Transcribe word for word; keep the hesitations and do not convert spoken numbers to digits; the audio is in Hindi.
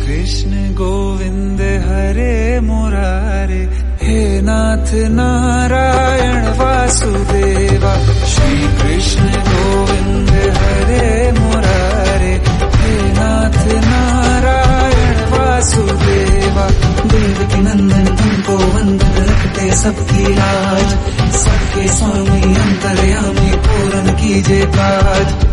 कृष्ण गोविंद हरे मुरारे, हे नाथ नारायण वासुदेवा। श्री कृष्ण गोविंद हरे मुरारे, हे नाथ नारायण वासुदेवा। देवकी नंदन तुमको वंदन, रखते सबकी लाज, सबके स्वामी अंतर्यामी पूर्ण कीजिए काज।